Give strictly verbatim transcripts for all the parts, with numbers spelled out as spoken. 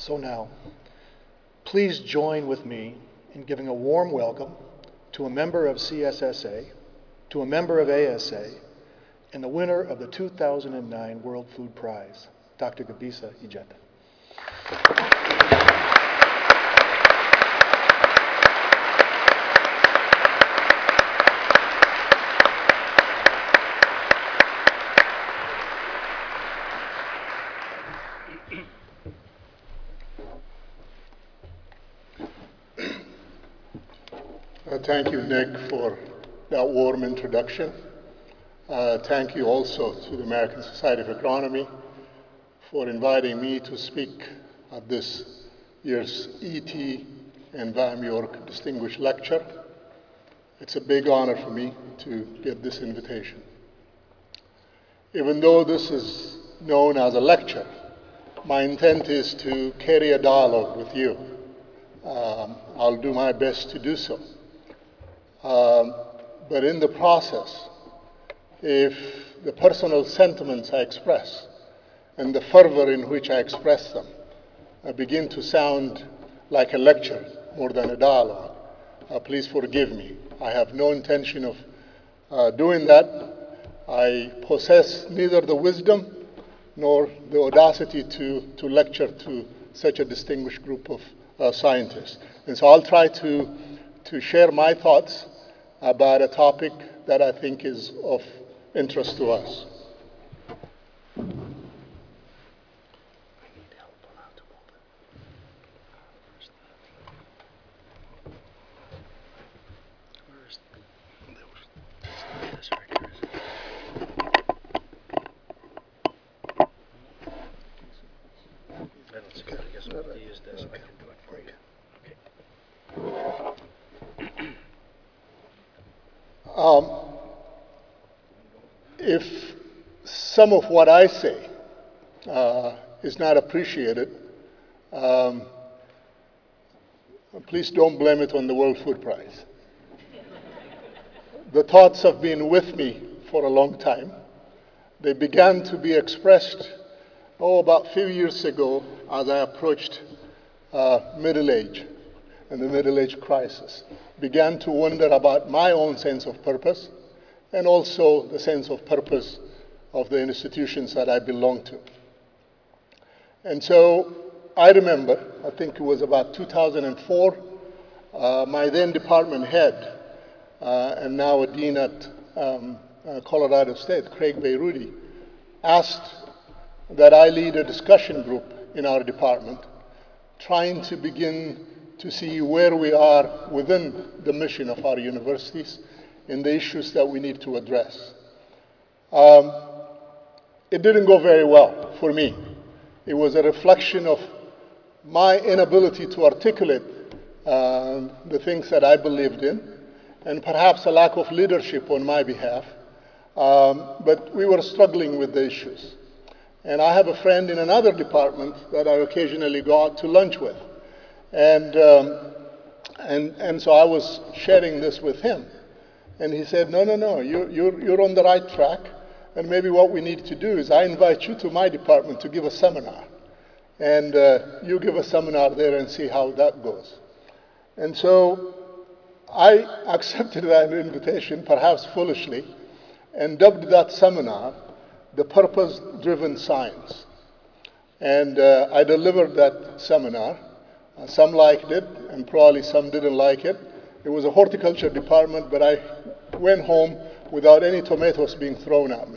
So now, please join with me in giving a warm welcome to a member of C S S A, to a member of A S A, and the winner of the two thousand nine World Food Prize, Doctor Gebisa Ejeta. Uh, thank you, Nick, for that warm introduction. Uh, thank you also to the American Society of Agronomy for inviting me to speak at this year's E T and V A M York Distinguished Lecture. It's a big honor for me to get this invitation. Even though this is known as a lecture, my intent is to carry a dialogue with you. Um, I'll do my best to do so. Um, but in the process, if the personal sentiments I express and the fervor in which I express them uh, begin to sound like a lecture more than a dialogue, uh, please forgive me. I have no intention of uh, doing that. I possess neither the wisdom nor the audacity to, to lecture to such a distinguished group of uh, scientists. And so I'll try to, to share my thoughts about a topic that I think is of interest to us. Um, if some of what I say uh, is not appreciated, um, please don't blame it on the World Food Prize. The thoughts have been with me for a long time. They began to be expressed, oh, about a few years ago as I approached uh, middle age and the middle age crisis. Began to wonder about my own sense of purpose and also the sense of purpose of the institutions that I belong to. And so I remember, I think it was about two thousand four, uh, my then department head uh, and now a dean at um, uh, Colorado State, Craig Beirudi, asked that I lead a discussion group in our department trying to begin to see where we are within the mission of our universities and the issues that we need to address. Um, it didn't go very well for me. It was a reflection of my inability to articulate uh, the things that I believed in, and perhaps a lack of leadership on my behalf. Um, but we were struggling with the issues. And I have a friend in another department that I occasionally go out to lunch with. And, um, and, and so I was sharing this with him. And he said, no, no, no, you're, you're, you're on the right track. And maybe what we need to do is I invite you to my department to give a seminar. And uh, you give a seminar there and see how that goes. And so I accepted that invitation, perhaps foolishly, and dubbed that seminar the Purpose-Driven Science. And uh, I delivered that seminar. Uh, some liked it, and probably some didn't like it. It was a horticulture department, but I went home without any tomatoes being thrown at me.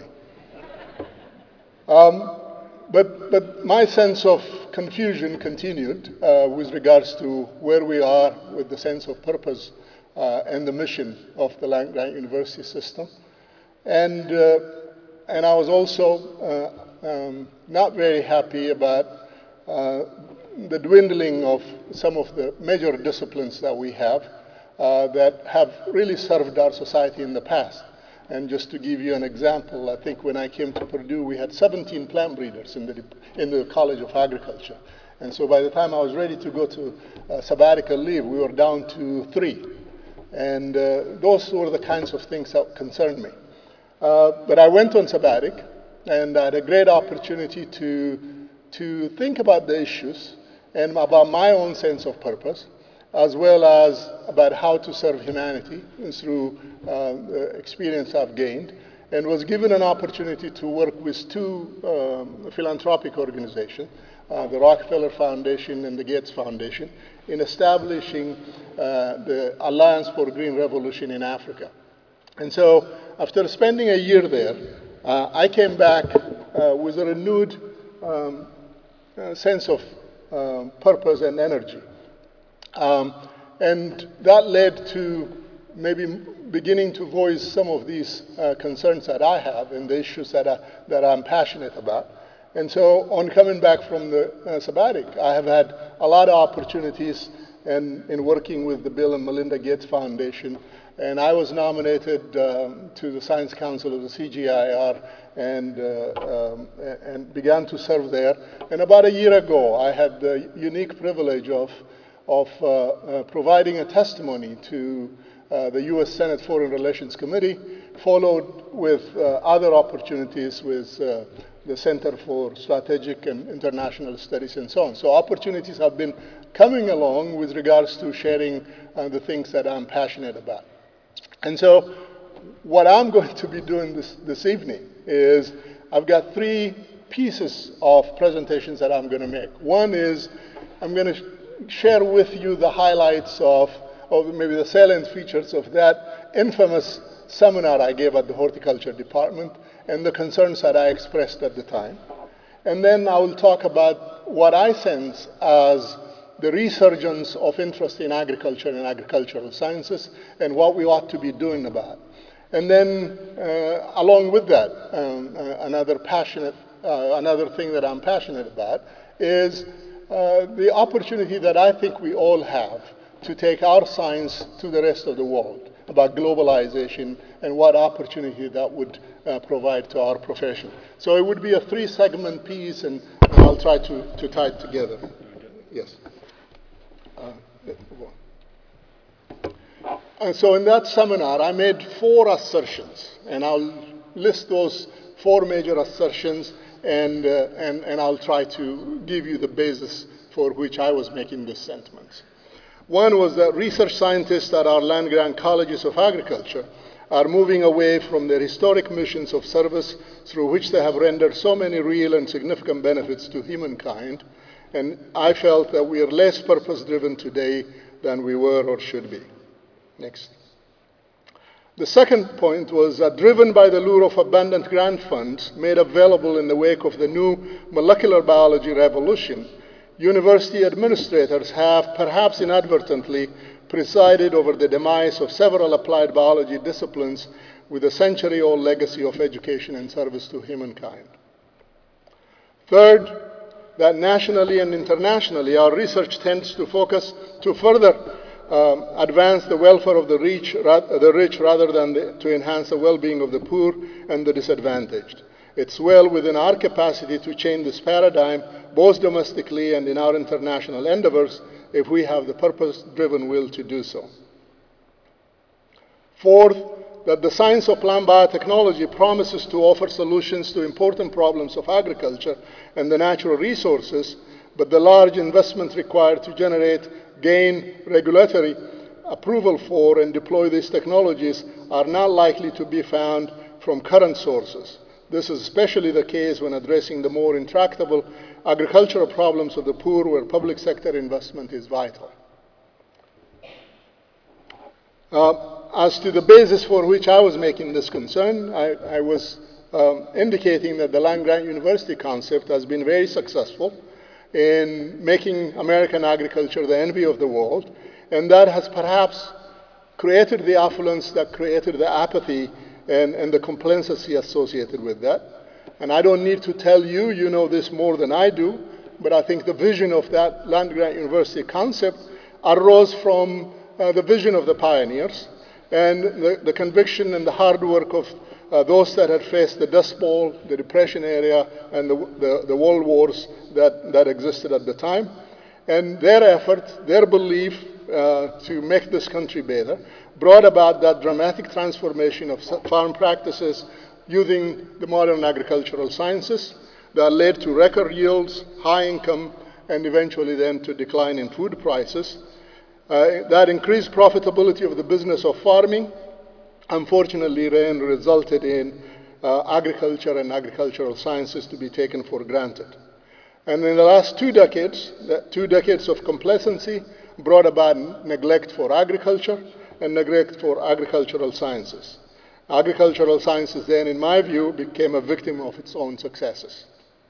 Um, but, but my sense of confusion continued uh, with regards to where we are with the sense of purpose uh, and the mission of the land-grant university system. And, uh, and I was also uh, um, not very happy about uh, the dwindling of some of the major disciplines that we have uh, that have really served our society in the past. And just to give you an example, I think when I came to Purdue, we had seventeen plant breeders in the, in the College of Agriculture. And so by the time I was ready to go to uh, sabbatical leave, we were down to three. And uh, those were the kinds of things that concerned me. Uh, but I went on sabbatic, and I had a great opportunity to, to think about the issues and about my own sense of purpose, as well as about how to serve humanity through uh, the experience I've gained, and was given an opportunity to work with two um, philanthropic organizations, uh, the Rockefeller Foundation and the Gates Foundation, in establishing uh, the Alliance for Green Revolution in Africa. And so, after spending a year there, uh, I came back uh, with a renewed um, uh, sense of um, purpose and energy. Um, and that led to maybe beginning to voice some of these uh, concerns that I have and the issues that, I, that I'm passionate about. And so on coming back from the uh, sabbatic, I have had a lot of opportunities in, in working with the Bill and Melinda Gates Foundation. And I was nominated um, to the Science Council of the C G I R and, uh, um, and began to serve there. And about a year ago, I had the unique privilege of, of uh, uh, providing a testimony to uh, the U S Senate Foreign Relations Committee, followed with uh, other opportunities with uh, the Center for Strategic and International Studies and so on. So opportunities have been coming along with regards to sharing uh, the things that I'm passionate about. And so what I'm going to be doing this, this evening is I've got three pieces of presentations that I'm going to make. One is I'm going to sh share with you the highlights of, of maybe the salient features of that infamous seminar I gave at the Horticulture Department and the concerns that I expressed at the time. And then I will talk about what I sense as the resurgence of interest in agriculture and agricultural sciences and what we ought to be doing about it. And then uh, along with that, um, uh, another passionate, uh, another thing that I'm passionate about is uh, the opportunity that I think we all have to take our science to the rest of the world about globalization and what opportunity that would uh, provide to our profession. So it would be a three-segment piece, and, and I'll try to, to tie it together. Yes. And so in that seminar, I made four assertions, and I'll list those four major assertions, and, uh, and, and I'll try to give you the basis for which I was making these sentiments. One was that research scientists at our land-grant colleges of agriculture are moving away from their historic missions of service through which they have rendered so many real and significant benefits to humankind, and I felt that we are less purpose-driven today than we were or should be. Next. The second point was that driven by the lure of abundant grant funds made available in the wake of the new molecular biology revolution, university administrators have, perhaps inadvertently, presided over the demise of several applied biology disciplines with a century-old legacy of education and service to humankind. Third, that nationally and internationally, our research tends to focus to further um, advance the welfare of the rich, the rich rather than the, to enhance the well-being of the poor and the disadvantaged. It's well within our capacity to change this paradigm, both domestically and in our international endeavors, if we have the purpose-driven will to do so. Fourth, that the science of plant biotechnology promises to offer solutions to important problems of agriculture and the natural resources, but the large investment required to generate, gain regulatory approval for, and deploy these technologies are not likely to be found from current sources. This is especially the case when addressing the more intractable agricultural problems of the poor, where public sector investment is vital. Uh, As to the basis for which I was making this concern, I, I was um, indicating that the land-grant university concept has been very successful in making American agriculture the envy of the world, and that has perhaps created the affluence that created the apathy and, and the complacency associated with that. And I don't need to tell you, you know this more than I do, but I think the vision of that land-grant university concept arose from uh, the vision of the pioneers, and the, the conviction and the hard work of uh, those that had faced the Dust Bowl, the Depression era, and the, the, the world wars that, that existed at the time. And their effort, their belief uh, to make this country better, brought about that dramatic transformation of farm practices using the modern agricultural sciences that led to record yields, high income, and eventually then to decline in food prices. Uh, that increased profitability of the business of farming, unfortunately, then resulted in uh, agriculture and agricultural sciences to be taken for granted. And in the last two decades, the two decades of complacency brought about neglect for agriculture and neglect for agricultural sciences. Agricultural sciences then, in my view, became a victim of its own successes.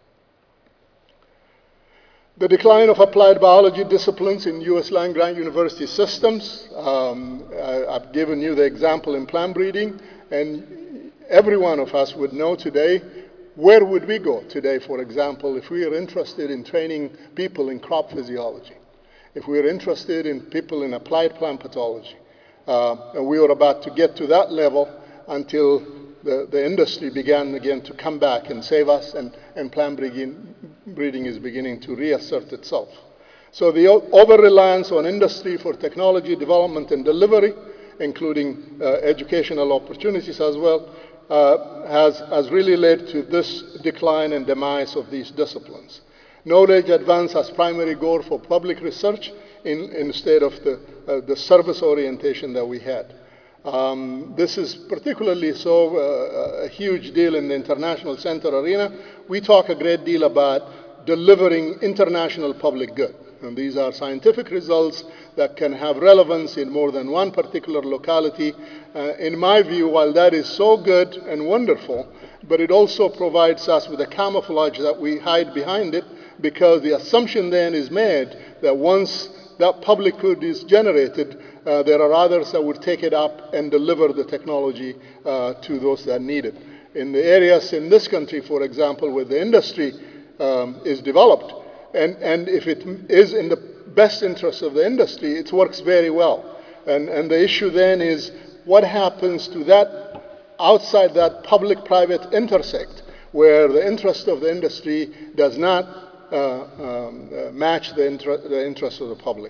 The decline of applied biology disciplines in U S land-grant university systems. Um, I, I've given you the example in plant breeding, and every one of us would know today, where would we go today, for example, if we are interested in training people in crop physiology, if we are interested in people in applied plant pathology, uh, and we were about to get to that level until the, the industry began again to come back and save us, and, and plant breeding, breeding is beginning to reassert itself. So the over-reliance on industry for technology development and delivery, including uh, educational opportunities as well, uh, has, has really led to this decline and demise of these disciplines. Knowledge advance as primary goal for public research in, instead of the, uh, the service orientation that we had. Um, this is particularly so uh, a huge deal in the international center arena. We talk a great deal about delivering international public good. And these are scientific results that can have relevance in more than one particular locality. Uh, in my view, while that is so good and wonderful, but it also provides us with a camouflage that we hide behind it, because the assumption then is made that once that public good is generated, uh, there are others that would take it up and deliver the technology uh, to those that need it. In the areas in this country, for example, where the industry um, is developed, and, and if it is in the best interest of the industry, it works very well. And, and the issue then is, what happens to that, outside that public-private intersect, where the interest of the industry does not Uh, um, uh, match the, inter the interests of the public.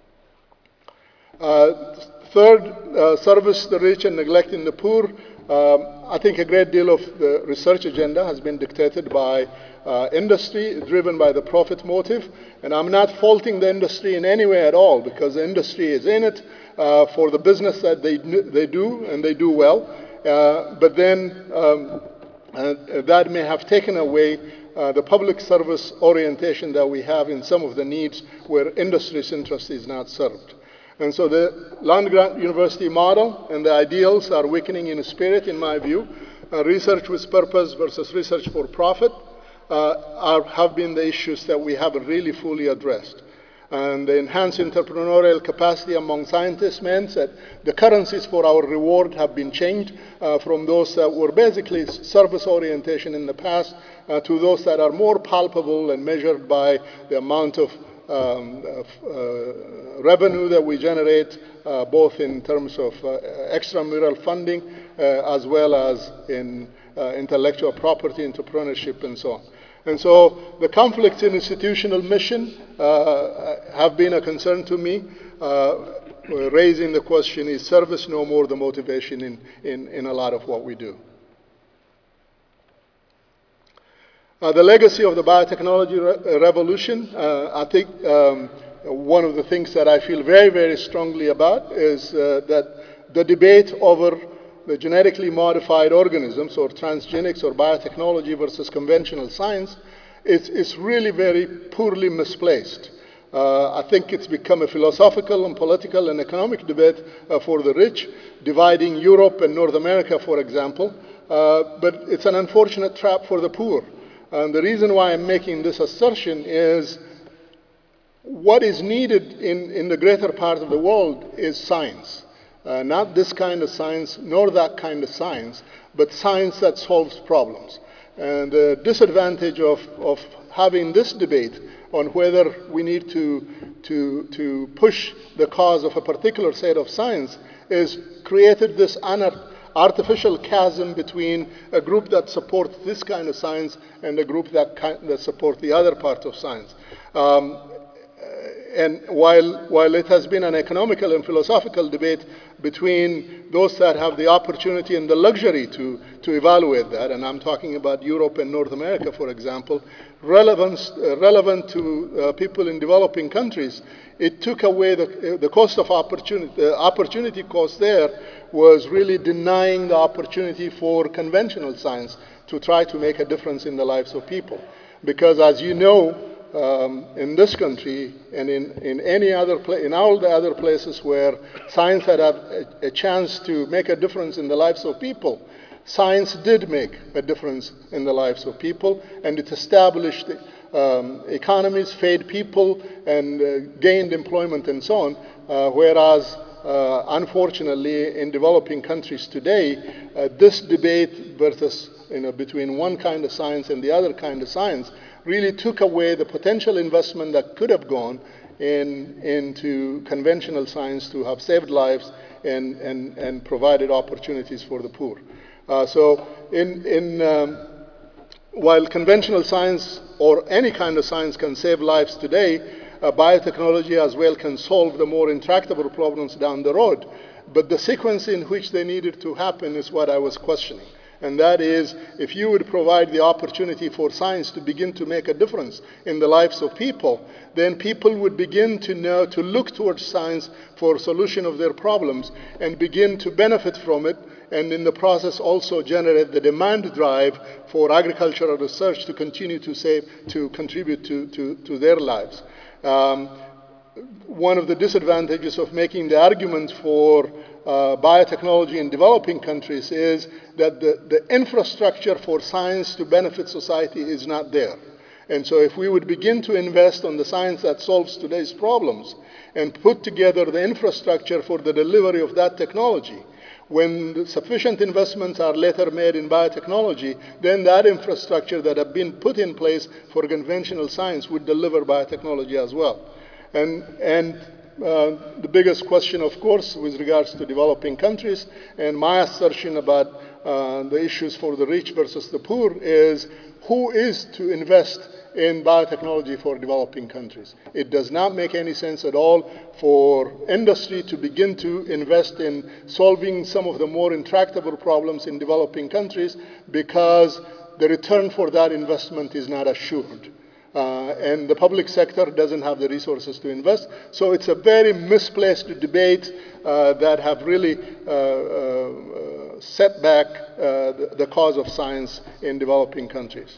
Uh, third, uh, service the rich and neglecting the poor. Um, I think a great deal of the research agenda has been dictated by uh, industry, driven by the profit motive. And I'm not faulting the industry in any way at all, because the industry is in it uh, for the business that they, they do, and they do well. Uh, but then um, uh, that may have taken away Uh, the public service orientation that we have in some of the needs where industry's interest is not served. And so the land-grant university model and the ideals are weakening in spirit, in my view. Uh, research with purpose versus research for profit uh, are, have been the issues that we haven't really fully addressed. And the enhanced entrepreneurial capacity among scientists means that the currencies for our reward have been changed uh, from those that were basically service orientation in the past uh, to those that are more palpable and measured by the amount of, um, of uh, revenue that we generate, uh, both in terms of uh, extramural funding uh, as well as in uh, intellectual property, entrepreneurship, and so on. And so the conflicts in institutional mission uh, have been a concern to me, uh, raising the question, is service no more the motivation in, in, in a lot of what we do? Uh, the legacy of the biotechnology re revolution, uh, I think um, one of the things that I feel very, very strongly about is uh, that the debate over the genetically modified organisms, or transgenics or biotechnology versus conventional science, is, is really very poorly misplaced. Uh, I think it's become a philosophical and political and economic debate uh, for the rich, dividing Europe and North America, for example, uh, but it's an unfortunate trap for the poor. And the reason why I'm making this assertion is what is needed in, in the greater part of the world is science. Uh, not this kind of science, nor that kind of science, but science that solves problems. And the disadvantage of, of having this debate on whether we need to, to, to push the cause of a particular set of science is created this artificial chasm between a group that supports this kind of science and a group that, that supports the other part of science. Um, And while, while it has been an economical and philosophical debate, between those that have the opportunity and the luxury to, to evaluate that, and I'm talking about Europe and North America, for example, relevance, uh, relevant to uh, people in developing countries, it took away the, the cost of opportunity. The opportunity cost there was really denying the opportunity for conventional science to try to make a difference in the lives of people. Because as you know, Um, in this country and in, in any other place, in all the other places where science had a, a chance to make a difference in the lives of people, science did make a difference in the lives of people, and it established um, economies, fed people, and uh, gained employment and so on, uh, whereas uh, unfortunately in developing countries today, uh, this debate versus, you know, between one kind of science and the other kind of science really took away the potential investment that could have gone in, into conventional science to have saved lives and, and, and provided opportunities for the poor. Uh, so in, in, um, while conventional science or any kind of science can save lives today, uh, biotechnology as well can solve the more intractable problems down the road. But the sequence in which they needed to happen is what I was questioning. And that is, if you would provide the opportunity for science to begin to make a difference in the lives of people, then people would begin to know, to look towards science for solution of their problems and begin to benefit from it, and in the process also generate the demand drive for agricultural research to continue to save, to contribute to, to, to their lives. Um, one of the disadvantages of making the argument for uh, biotechnology in developing countries is that the, the infrastructure for science to benefit society is not there. And so if we would begin to invest on the science that solves today's problems and put together the infrastructure for the delivery of that technology, when the sufficient investments are later made in biotechnology, then that infrastructure that have been put in place for conventional science would deliver biotechnology as well. And, and uh, the biggest question, of course, with regards to developing countries, and my assertion about uh, the issues for the rich versus the poor is, who is to invest in biotechnology for developing countries? It does not make any sense at all for industry to begin to invest in solving some of the more intractable problems in developing countries, because the return for that investment is not assured. Uh, and the public sector doesn't have the resources to invest. So it's a very misplaced debate uh, that have really uh, uh, set back uh, the, the cause of science in developing countries.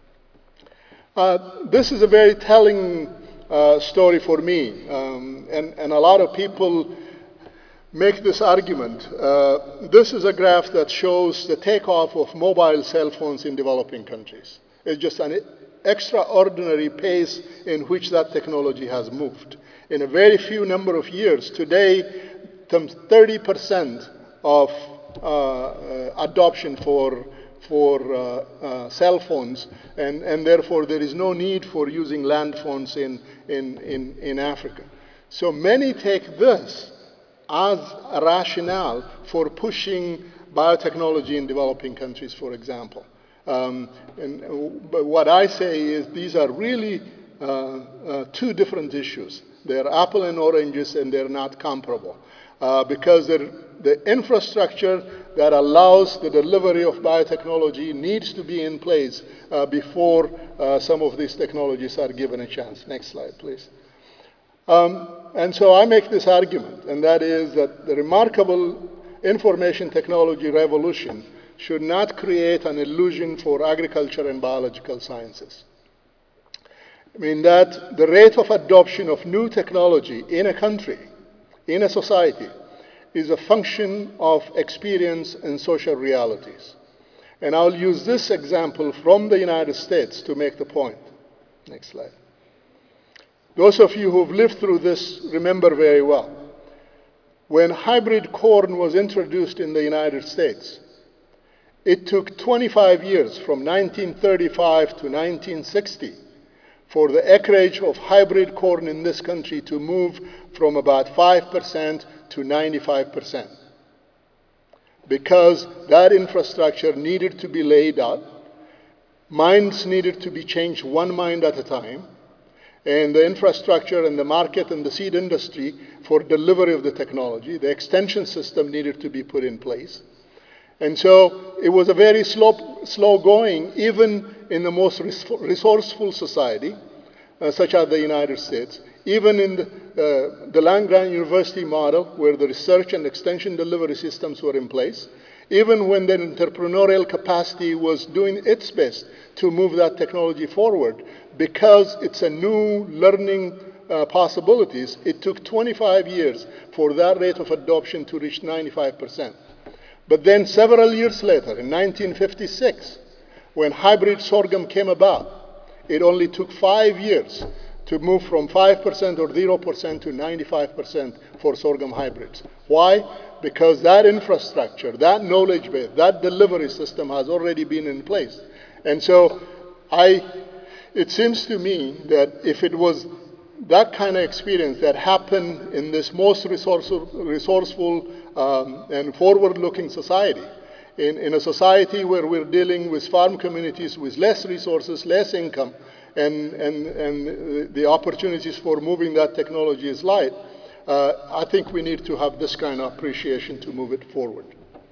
Uh, this is a very telling uh, story for me, um, and, and a lot of people make this argument. Uh, this is a graph that shows the takeoff of mobile cell phones in developing countries. It's just an extraordinary pace in which that technology has moved. In a very few number of years, today, thirty percent of uh, uh, adoption for, for uh, uh, cell phones, and, and therefore there is no need for using land phones in, in, in, in Africa. So many take this as a rationale for pushing biotechnology in developing countries, for example. Um, and, but what I say is these are really uh, uh, two different issues. They're apple and oranges, and they're not comparable. Uh, because the infrastructure that allows the delivery of biotechnology needs to be in place uh, before uh, some of these technologies are given a chance. Next slide, please. Um, and so I make this argument, and that is that the remarkable information technology revolution should not create an illusion for agriculture and biological sciences. I mean that the rate of adoption of new technology in a country, in a society, is a function of experience and social realities. And I'll use this example from the United States to make the point. Next slide. Those of you who've lived through this remember very well. When hybrid corn was introduced in the United States, it took twenty-five years, from nineteen thirty-five to nineteen sixty, for the acreage of hybrid corn in this country to move from about five percent to ninety-five percent. Because that infrastructure needed to be laid out, minds needed to be changed one mind at a time, and the infrastructure and the market and the seed industry for delivery of the technology. The extension system needed to be put in place. And so it was a very slow, slow going, even in the most resourceful society, uh, such as the United States. Even in the, uh, the land-grant university model, where the research and extension delivery systems were in place, even when the entrepreneurial capacity was doing its best to move that technology forward, because it's a new learning uh, possibilities, it took twenty-five years for that rate of adoption to reach ninety-five percent. But then several years later, in nineteen fifty-six, when hybrid sorghum came about, it only took five years to move from five percent or zero percent to ninety-five percent for sorghum hybrids. Why? Because that infrastructure, that knowledge base, that delivery system has already been in place. And so I, it seems to me that if it was that kind of experience that happened in this most resourceful, resourceful um, and forward-looking society, in, in a society where we're dealing with farm communities with less resources, less income, and, and, and the opportunities for moving that technology is light, uh, I think we need to have this kind of appreciation to move it forward.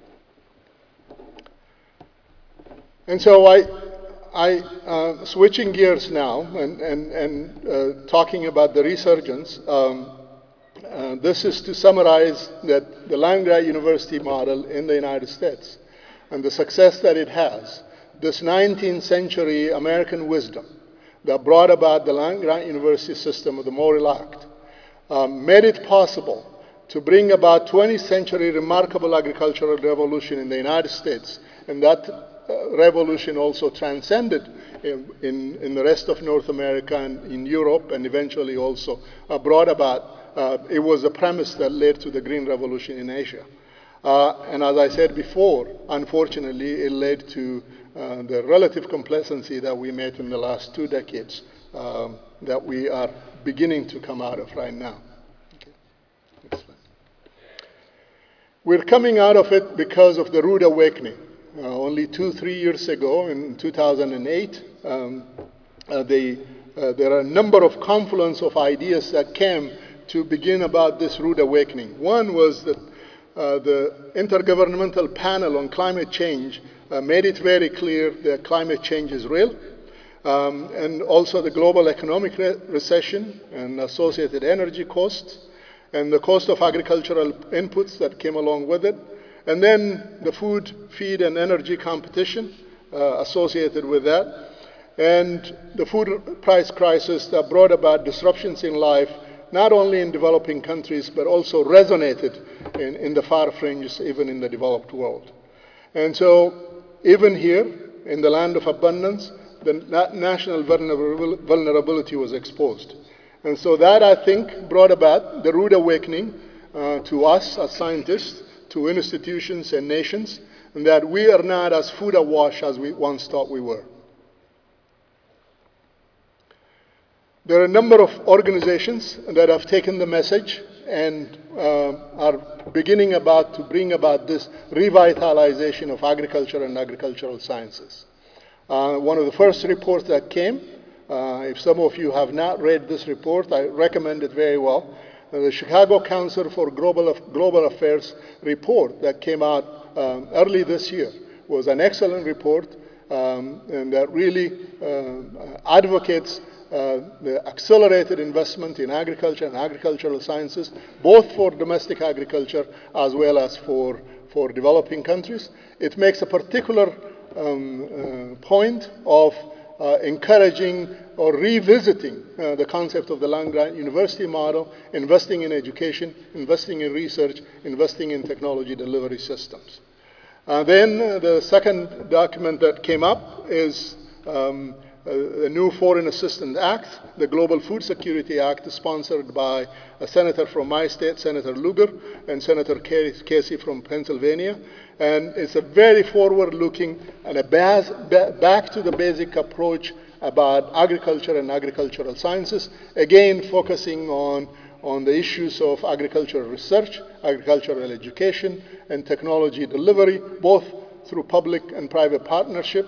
And so I, I uh, switching gears now and, and, and uh, talking about the resurgence, um, uh, this is to summarize that the land-grant university model in the United States and the success that it has, this nineteenth century American wisdom that brought about the land-grant university system of the Morrill Act, um, made it possible to bring about twentieth century remarkable agricultural revolution in the United States, and that uh, revolution also transcended in, in, in the rest of North America and in Europe, and eventually also uh, brought about, uh, it was a premise that led to the Green Revolution in Asia. Uh, and as I said before, unfortunately, it led to uh, the relative complacency that we met in the last two decades um, that we are beginning to come out of right now. Okay. Next slide. We're coming out of it because of the rude awakening. Uh, only two, three years ago, in two thousand eight, um, uh, they, uh, there are a number of confluence of ideas that came to begin about this rude awakening. One was that uh, the Intergovernmental Panel on Climate Change uh, made it very clear that climate change is real, um, and also the global economic re recession and associated energy costs, and the cost of agricultural inputs that came along with it, and then the food, feed, and energy competition uh, associated with that, and the food price crisis that brought about disruptions in life, not only in developing countries, but also resonated in, in the far fringes, even in the developed world. And so, even here, in the land of abundance, the na national vulnerability was exposed. And so that, I think, brought about the rude awakening uh, to us as scientists, to institutions and nations, and that we are not as food awash as we once thought we were. There are a number of organizations that have taken the message and uh, are beginning about to bring about this revitalization of agriculture and agricultural sciences. Uh, one of the first reports that came, uh, if some of you have not read this report, I recommend it very well. Uh, the Chicago Council for Global, Global Affairs report that came out um, early this year was an excellent report, um, and that really uh, advocates Uh, the accelerated investment in agriculture and agricultural sciences, both for domestic agriculture as well as for, for developing countries. It makes a particular um, uh, point of uh, encouraging or revisiting uh, the concept of the land-grant university model, investing in education, investing in research, investing in technology delivery systems. Uh, then uh, the second document that came up is um, Uh, a new Foreign Assistance Act, the Global Food Security Act, sponsored by a senator from my state, Senator Lugar, and Senator Casey from Pennsylvania. And it's a very forward-looking and a bas back to the basic approach about agriculture and agricultural sciences, again focusing on, on the issues of agricultural research, agricultural education, and technology delivery, both through public and private partnerships,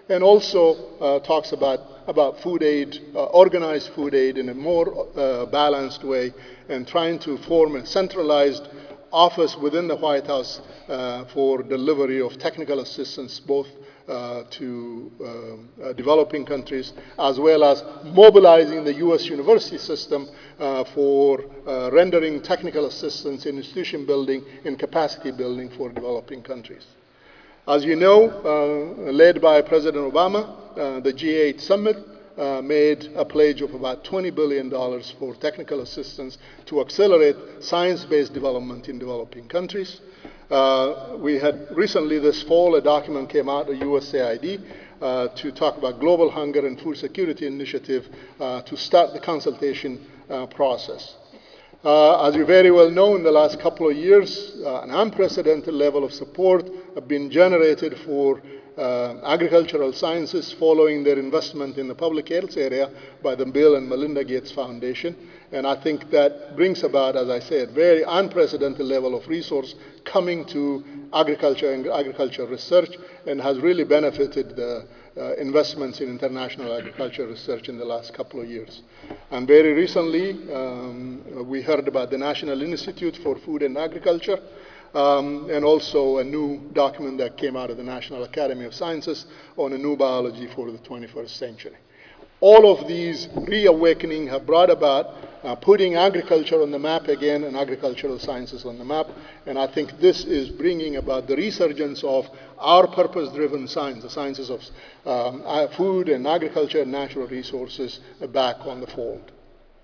and also uh, talks about, about food aid, uh, organized food aid in a more uh, balanced way, and trying to form a centralized office within the White House uh, for delivery of technical assistance, both uh, to um, uh, developing countries, as well as mobilizing the U S university system uh, for uh, rendering technical assistance in institution building and capacity building for developing countries. As you know, uh, led by President Obama, uh, the G eight summit uh, made a pledge of about twenty billion dollars for technical assistance to accelerate science-based development in developing countries. Uh, we had recently this fall, a document came out, a U S A I D, uh, to talk about Global Hunger and Food Security Initiative uh, to start the consultation uh, process. Uh, as you very well know, in the last couple of years, uh, an unprecedented level of support have been generated for uh, agricultural sciences following their investment in the public health area by the Bill and Melinda Gates Foundation. And I think that brings about, as I said, very unprecedented level of resource coming to agriculture and agricultural research, and has really benefited the uh, investments in international agricultural research in the last couple of years. And very recently, um, we heard about the National Institute for Food and Agriculture, um, and also a new document that came out of the National Academy of Sciences on a new biology for the twenty-first century. All of these reawakening have brought about uh, putting agriculture on the map again and agricultural sciences on the map. And I think this is bringing about the resurgence of our purpose-driven science, the sciences of um, food and agriculture and natural resources, uh, back on the fold.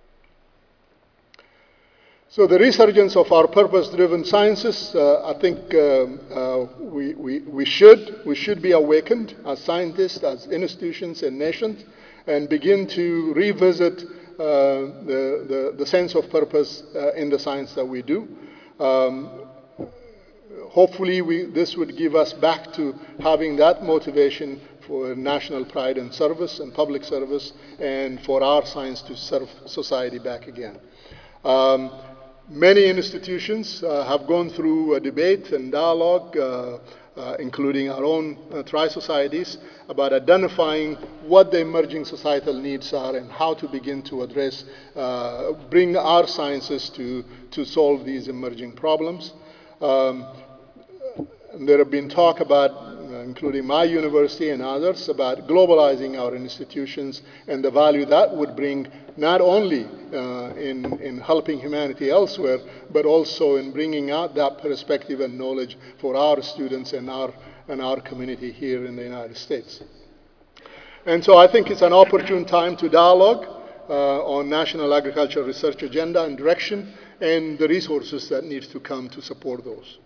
So the resurgence of our purpose-driven sciences, uh, I think um, uh, we, we, we, should, we should be awakened as scientists, as institutions and nations, and begin to revisit uh, the, the, the sense of purpose uh, in the science that we do. Um, hopefully we, this would give us back to having that motivation for national pride and service and public service, and for our science to serve society back again. Um, many institutions uh, have gone through a debate and dialogue, uh, Uh, including our own uh, tri-societies, about identifying what the emerging societal needs are and how to begin to address, uh, bring our sciences to, to solve these emerging problems. Um, there have been talk about, uh, including my university and others, about globalizing our institutions and the value that would bring, not only uh, in, in helping humanity elsewhere, but also in bringing out that perspective and knowledge for our students and our, and our community here in the United States. And so I think it's an opportune time to dialogue uh, on national agricultural research agenda and direction, and the resources that need to come to support those.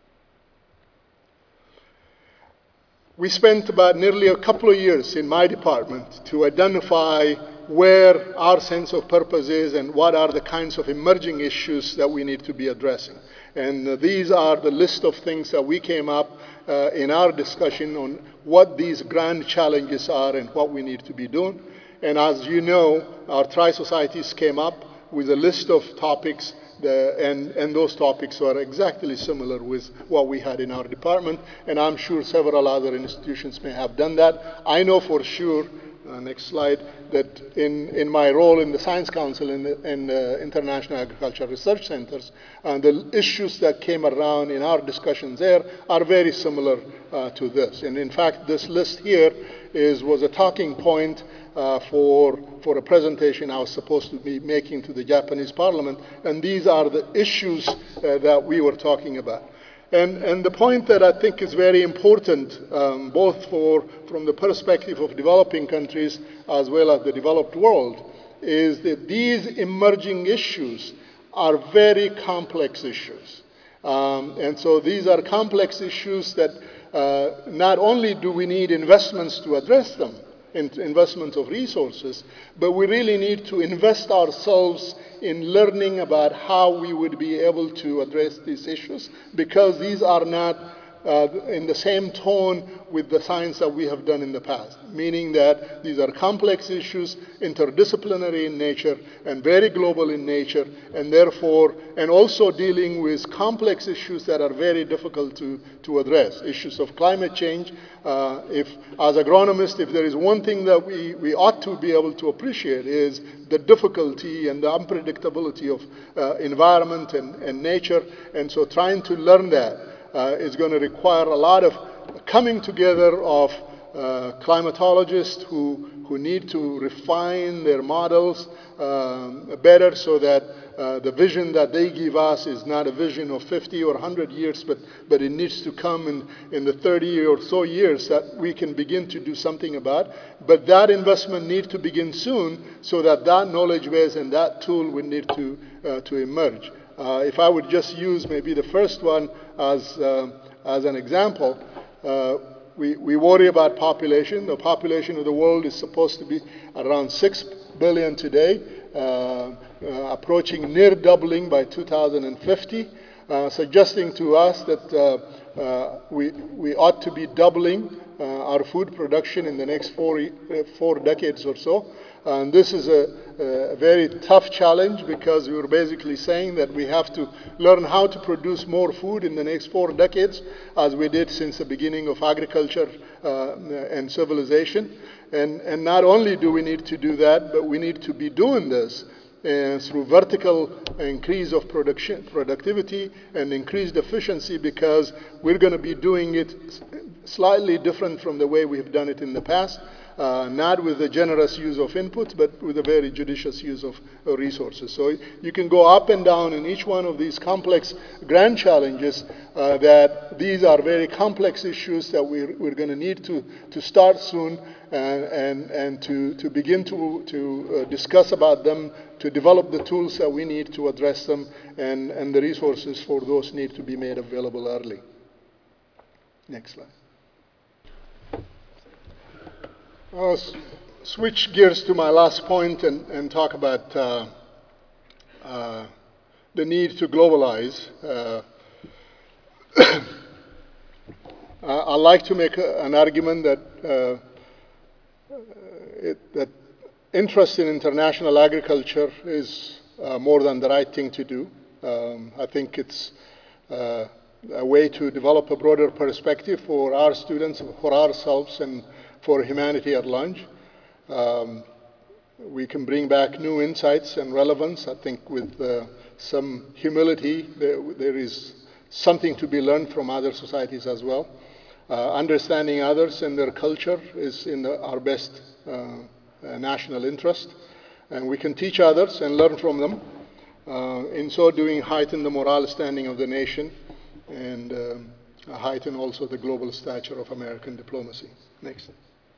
We spent about nearly a couple of years in my department to identify where our sense of purpose is and what are the kinds of emerging issues that we need to be addressing. And uh, these are the list of things that we came up uh, in our discussion on what these grand challenges are and what we need to be doing. And as you know, our tri-societies came up with a list of topics, the, and, and those topics are exactly similar with what we had in our department, and I'm sure several other institutions may have done that. I know for sure, uh, next slide, that in, in my role in the Science Council and in, in uh, International Agricultural Research Centers, uh, the issues that came around in our discussions there are very similar uh, to this. And in fact, this list here is, was a talking point Uh, for, for a presentation I was supposed to be making to the Japanese Parliament, and these are the issues uh, that we were talking about. And, and the point that I think is very important, um, both for, from the perspective of developing countries as well as the developed world, is that these emerging issues are very complex issues. Um, and so these are complex issues that uh, not only do we need investments to address them, investment of resources, but we really need to invest ourselves in learning about how we would be able to address these issues, because these are not uh, in the same tone with the science that we have done in the past, meaning that these are complex issues, interdisciplinary in nature, and very global in nature, and therefore, and also dealing with complex issues that are very difficult to, to address. Issues of climate change. Uh, if, as agronomists, if there is one thing that we, we ought to be able to appreciate is the difficulty and the unpredictability of uh, environment and, and nature, and so trying to learn that uh, is going to require a lot of coming together of uh, climatologists who, who need to refine their models um, better so that uh, the vision that they give us is not a vision of fifty or one hundred years, but, but it needs to come in, in the thirty or so years that we can begin to do something about. But that investment needs to begin soon so that that knowledge base and that tool will need to, uh, to emerge. Uh, if I would just use maybe the first one as, uh, as an example, uh, we, we worry about population. The population of the world is supposed to be around six billion today, uh, uh, approaching near doubling by two thousand fifty, uh, suggesting to us that uh, uh, we, we ought to be doubling uh, our food production in the next four, uh, four decades or so. And this is a, a very tough challenge because we were basically saying that we have to learn how to produce more food in the next four decades, as we did since the beginning of agriculture uh, and civilization. And, and not only do we need to do that, but we need to be doing this uh, through vertical increase of production, productivity and increased efficiency, because we're going to be doing it slightly different from the way we've done it in the past. Uh, not with a generous use of input, but with a very judicious use of uh, resources. So you can go up and down in each one of these complex grand challenges, uh, that these are very complex issues that we're, we're going to need to, to start soon and, and, and to, to begin to, to uh, discuss about them, to develop the tools that we need to address them, and, and the resources for those need to be made available early. Next slide. I'll switch gears to my last point and, and talk about uh, uh, the need to globalize. Uh, I like to make a, an argument that, uh, it, that interest in international agriculture is uh, more than the right thing to do. Um, I think it's uh, a way to develop a broader perspective for our students, for ourselves, and for humanity at large. Um, we can bring back new insights and relevance. I think with uh, some humility, there, there is something to be learned from other societies as well. Uh, understanding others and their culture is in the, our best uh, uh, national interest. And we can teach others and learn from them. Uh, in so doing, heighten the moral standing of the nation and um, heighten also the global stature of American diplomacy. Next.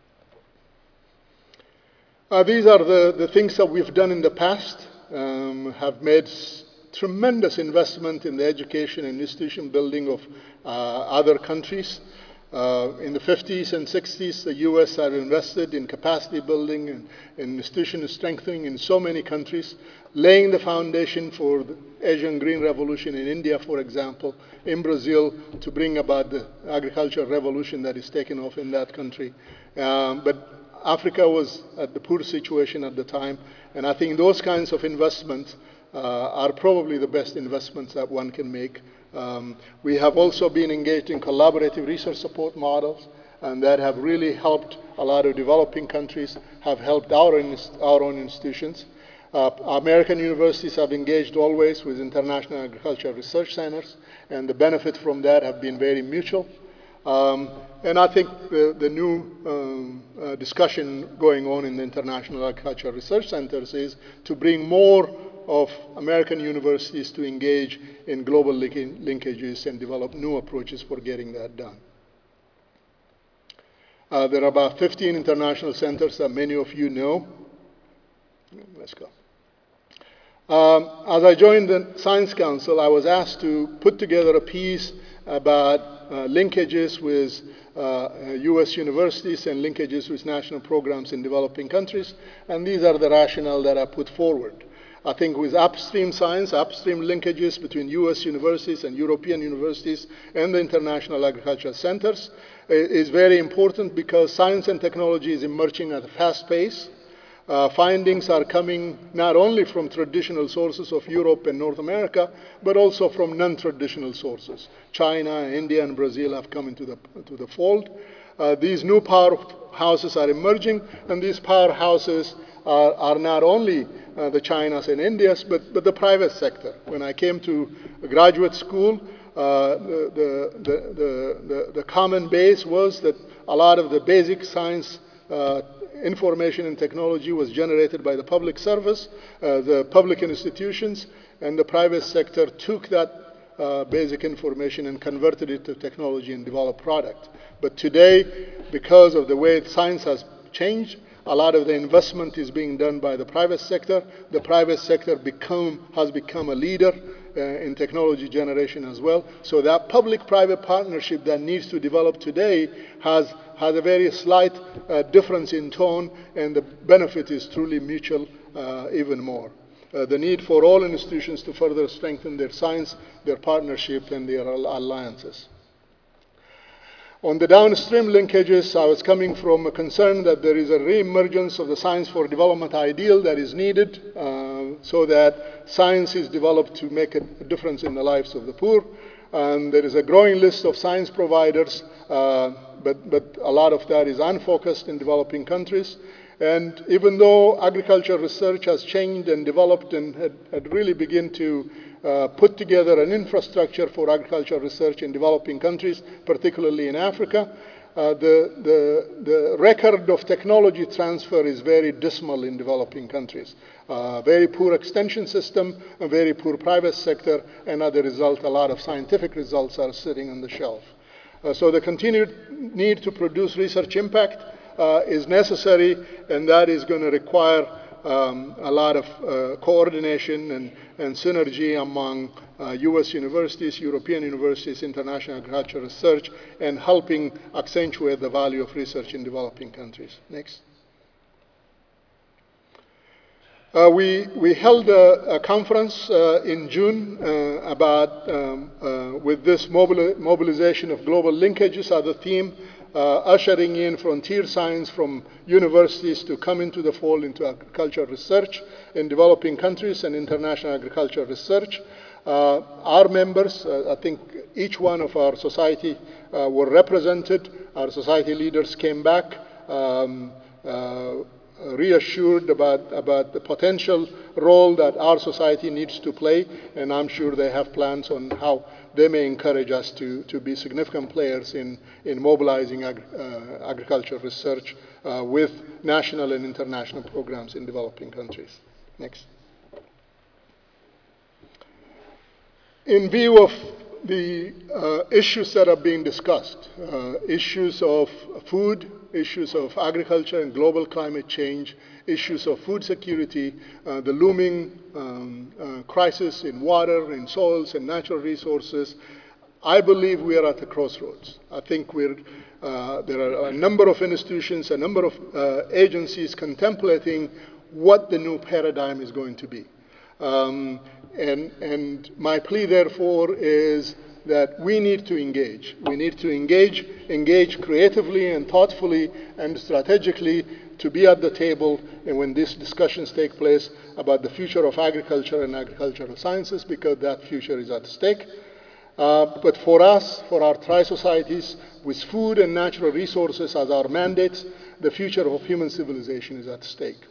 Uh, these are the, the things that we've done in the past, um, have made tremendous investment in the education and institution building of uh, other countries. Uh, in the fifties and sixties, the U S had invested in capacity building and in institution strengthening in so many countries, laying the foundation for the Asian Green Revolution in India, for example, in Brazil, to bring about the agricultural revolution that is taken off in that country. Um, but Africa was at the poor situation at the time, and I think those kinds of investments uh, are probably the best investments that one can make. Um, we have also been engaged in collaborative research support models, and that have really helped a lot of developing countries, have helped our, our own institutions. Uh, American universities have engaged always with international agricultural research centers, and the benefit from that have been very mutual. Um, and I think the, the new um, uh, discussion going on in the International Agricultural Research Centers is to bring more of American universities to engage in global link linkages and develop new approaches for getting that done. Uh, there are about fifteen international centers that many of you know. Let's go. Um, as I joined the Science Council, I was asked to put together a piece about uh, linkages with uh, U S universities and linkages with national programs in developing countries, and these are the rationale that I put forward. I think with upstream science, upstream linkages between U S universities and European universities and the international agricultural centers is very important because science and technology is emerging at a fast pace. Uh, findings are coming not only from traditional sources of Europe and North America, but also from non-traditional sources. China, India, and Brazil have come into the, to the fold. Uh, these new powerhouses are emerging, and these powerhouses are, are not only uh, the Chinas and Indias, but, but the private sector. When I came to graduate school, uh, the, the, the, the, the common base was that a lot of the basic science uh, information and technology was generated by the public service, uh, the public institutions, and the private sector took that uh, basic information and converted it to technology and developed product. But today, because of the way science has changed, a lot of the investment is being done by the private sector. The private sector become, has become a leader uh, in technology generation as well. So that public-private partnership that needs to develop today has, has a very slight uh, difference in tone, and the benefit is truly mutual uh, even more. Uh, the need for all institutions to further strengthen their science, their partnership, and their alliances. On the downstream linkages, I was coming from a concern that there is a re-emergence of the science for development ideal that is needed uh, so that science is developed to make a difference in the lives of the poor. And there is a growing list of science providers, uh, but, but a lot of that is unfocused in developing countries. And even though agriculture research has changed and developed and had, had really begun to uh, put together an infrastructure for agricultural research in developing countries, particularly in Africa, uh, the, the, the record of technology transfer is very dismal in developing countries. Uh, very poor extension system, a very poor private sector, and as a result, a lot of scientific results are sitting on the shelf. Uh, so the continued need to produce research impact Uh, is necessary, and that is going to require um, a lot of uh, coordination and, and synergy among uh, U S universities, European universities, international agricultural research, and helping accentuate the value of research in developing countries. Next. Uh, we, we held a, a conference uh, in June uh, about, um, uh, with this mobili mobilization of global linkages as a theme, Uh, ushering in frontier science from universities to come into the fold into agricultural research in developing countries and international agricultural research. Uh, our members, uh, I think each one of our society uh, were represented. Our society leaders came back, um, uh, reassured about, about the potential role that our society needs to play, and I'm sure they have plans on how they may encourage us to, to be significant players in, in mobilizing ag uh, agricultural research uh, with national and international programs in developing countries. Next. In view of the uh, issues that are being discussed, uh, issues of food, issues of agriculture and global climate change, issues of food security, uh, the looming um, uh, crisis in water, in soils, and natural resources, I believe we are at a crossroads. I think we're, uh, there are a number of institutions, a number of uh, agencies contemplating what the new paradigm is going to be. Um, and, and my plea, therefore, is that we need to engage. We need to engage, engage creatively and thoughtfully and strategically to be at the table and when these discussions take place about the future of agriculture and agricultural sciences, because that future is at stake. Uh, but for us, for our tri-societies, with food and natural resources as our mandates, the future of human civilization is at stake.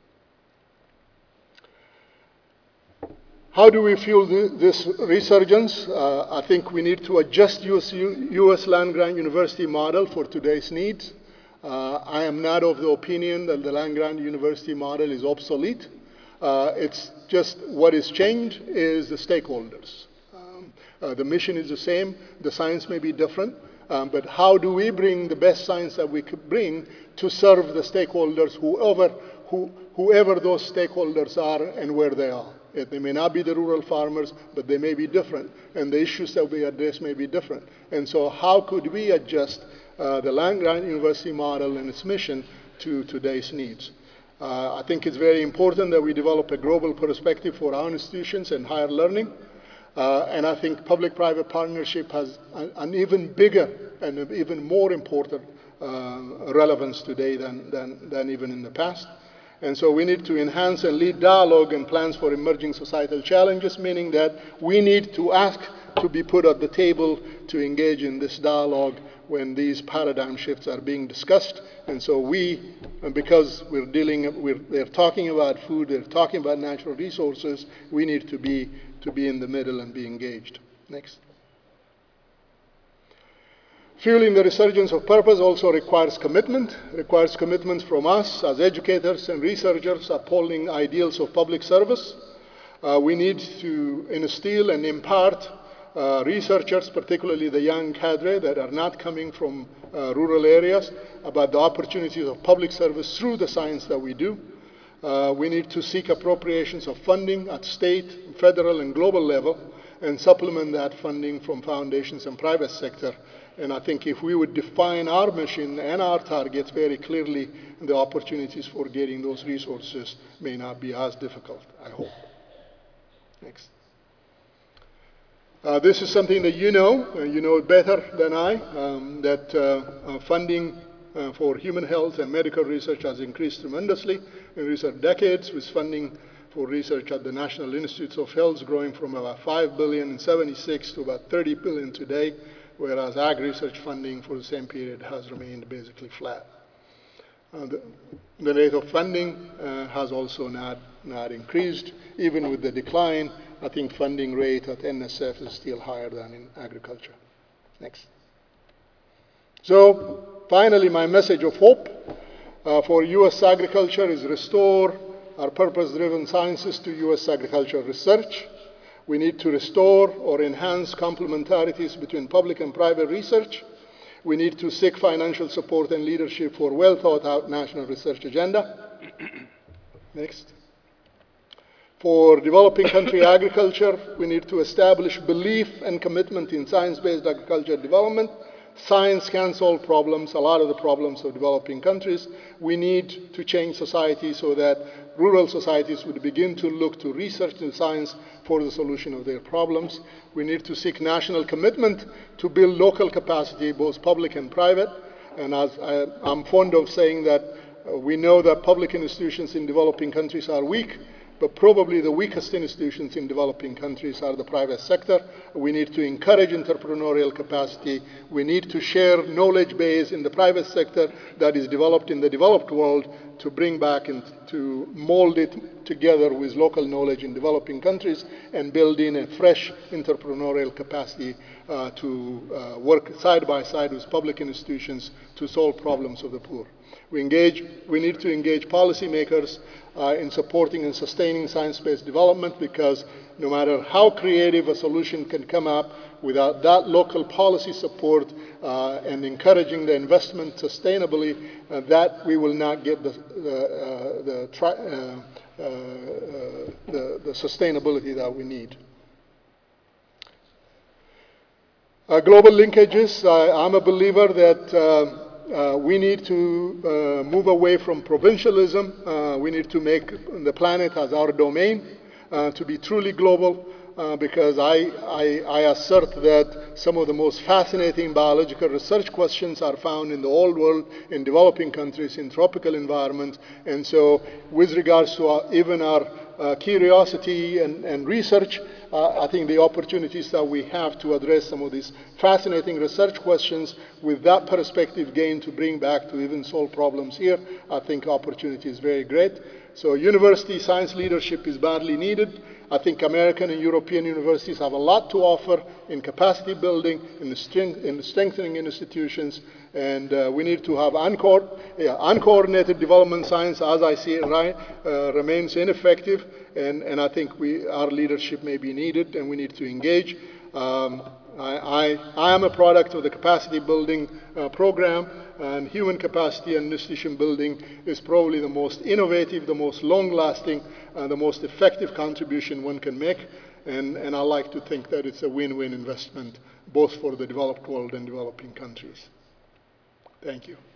How do we fuel this resurgence? Uh, I think we need to adjust U S, U S land-grant university model for today's needs. Uh, I am not of the opinion that the land-grant university model is obsolete. Uh, it's just what is changed is the stakeholders. Um, uh, the mission is the same, the science may be different, um, but how do we bring the best science that we could bring to serve the stakeholders, whoever, who, whoever those stakeholders are and where they are? They may not be the rural farmers, but they may be different, and the issues that we address may be different. And so how could we adjust uh, the land-grant university model and its mission to today's needs? Uh, I think it's very important that we develop a global perspective for our institutions and higher learning. Uh, and I think public-private partnership has an, an even bigger and an even more important uh, relevance today than, than, than even in the past. And so we need to enhance and lead dialogue and plans for emerging societal challenges, meaning that we need to ask to be put at the table to engage in this dialogue when these paradigm shifts are being discussed. And so we, because we're dealing, we're, they're talking about food, they're talking about natural resources, we need to be, to be in the middle and be engaged. Next. Fueling the resurgence of purpose also requires commitment, requires commitment from us as educators and researchers upholding ideals of public service. Uh, we need to instill and impart uh, researchers, particularly the young cadre that are not coming from uh, rural areas, about the opportunities of public service through the science that we do. Uh, we need to seek appropriations of funding at state, federal, and global level, and supplement that funding from foundations and private sector. And I think if we would define our mission and our targets very clearly, the opportunities for getting those resources may not be as difficult, I hope. Next. Uh, this is something that you know, uh, you know it better than I, um, that uh, uh, funding uh, for human health and medical research has increased tremendously in recent decades, with funding for research at the National Institutes of Health growing from about five billion dollars in seventy-six to about thirty billion dollars today, whereas ag research funding for the same period has remained basically flat. Uh, the, the rate of funding uh, has also not, not increased. Even with the decline, I think funding rate at N S F is still higher than in agriculture. Next. So finally, my message of hope uh, for U S agriculture is restore our purpose-driven sciences to U S agricultural research. We need to restore or enhance complementarities between public and private research. We need to seek financial support and leadership for well-thought-out national research agenda. Next. For developing country agriculture, we need to establish belief and commitment in science-based agriculture development. Science can solve problems, a lot of the problems of developing countries. We need to change society so that rural societies would begin to look to research and science for the solution of their problems. We need to seek national commitment to build local capacity, both public and private. And as I, I'm fond of saying that uh, we know that public institutions in developing countries are weak, but probably the weakest institutions in developing countries are the private sector. We need to encourage entrepreneurial capacity. We need to share knowledge base in the private sector that is developed in the developed world to bring back and to mold it together with local knowledge in developing countries and build in a fresh entrepreneurial capacity uh, to uh, work side by side with public institutions to solve problems of the poor. We, engage, we need to engage policymakers uh, in supporting and sustaining science-based development, because no matter how creative a solution can come up, without that local policy support uh, and encouraging the investment sustainably, uh, that we will not get the, uh, the, tri uh, uh, uh, the, the sustainability that we need. Uh, global linkages, uh, I'm a believer that uh, Uh, we need to uh, move away from provincialism. Uh, we need to make the planet as our domain, uh, to be truly global, uh, because I, I, I assert that some of the most fascinating biological research questions are found in the old world, in developing countries, in tropical environments. And so with regards to our, even our Uh, curiosity and, and research, uh, I think the opportunities that we have to address some of these fascinating research questions with that perspective gain to bring back to even solve problems here, I think opportunity is very great. So university science leadership is badly needed. I think American and European universities have a lot to offer in capacity building, in, the strength, in strengthening institutions, and uh, we need to have unco yeah, uncoordinated development science, as I see it, right, uh, remains ineffective, and, and I think we, our leadership may be needed, and we need to engage. Um, I, I, I am a product of the capacity building uh, program, and human capacity and institution building is probably the most innovative, the most long-lasting, and the most effective contribution one can make. And, and I like to think that it's a win-win investment, both for the developed world and developing countries. Thank you.